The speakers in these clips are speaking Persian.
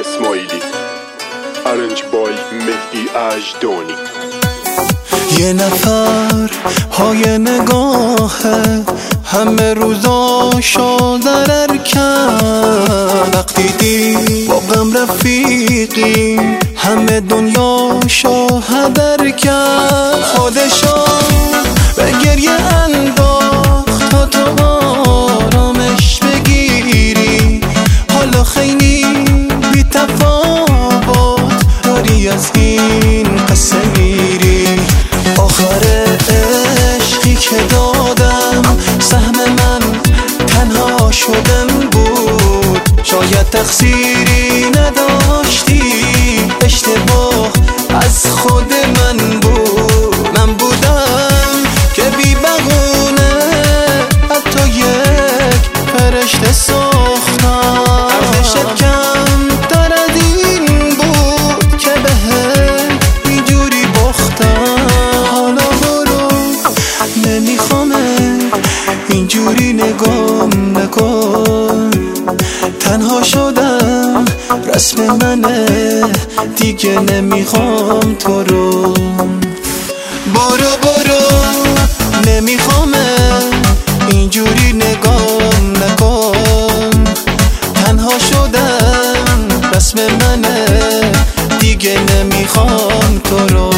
اسماعیلی. ارنج بای مهدی اژدانی. یه نفر های نگاهه همه روزاشو ضرر کرد. وقتی دید با غم رفیقی همه دنیاشو هدر کرد. خودشو به گریه انداخت تا تو آرامش بگیری. حالا خیلی بی تفاوت داری از این قصه میری. آخر عشقی که دادم سهم من تنها شدن بود. شاید تقصیری نداشتی، اشتباه از خود من بود. من بودم که بی بهونه حتی یک فرشته ساختم. ارزشت کم تر از این بود که بهت اینجوری باختم. حالا برو نمیخوامه اینجوری نگام نکن. تنها شدم رسم منه دیگه نمیخوام تو رو. برو نمیخوامه اینجوری نگام نکن. تنها شدم رسم منه دیگه نمیخوام تو رو.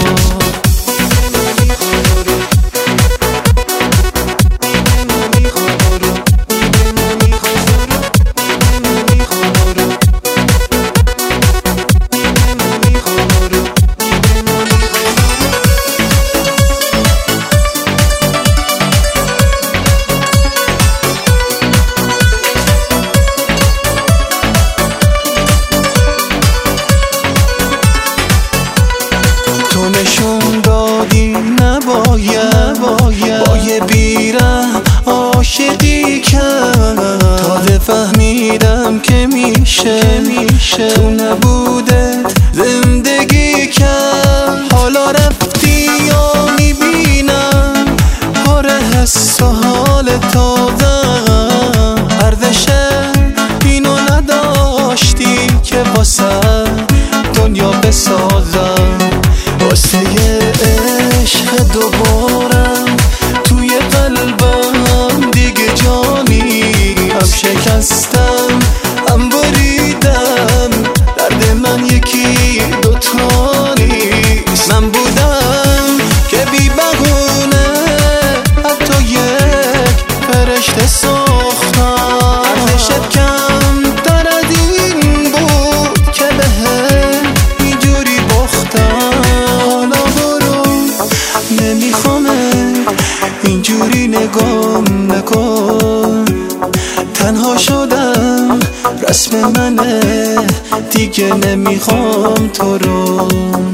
نشون دادی نباید با یه بیره عاشقی کرد. تازه فهمیدم که میشه تو نبودت زندگی کرد. حالا رفتی یا میبینم پر حس و حال تازه. ارزش اینو نداشتی که واسه دنیا بسازم. واسه عشق دوبارم توی قلبم دیگه جانی. هم شکستم هم بریدم، درد من یکی دوتا نیست. من بودم که بی بهونه حتی یک فرشته ساختم. ارزشت کم تر از این بود که بهت اینجوری باختم. نمیخوامه اینجوری نگام نکن. تنها شدم رسم منه دیگه نمیخوام تو رو.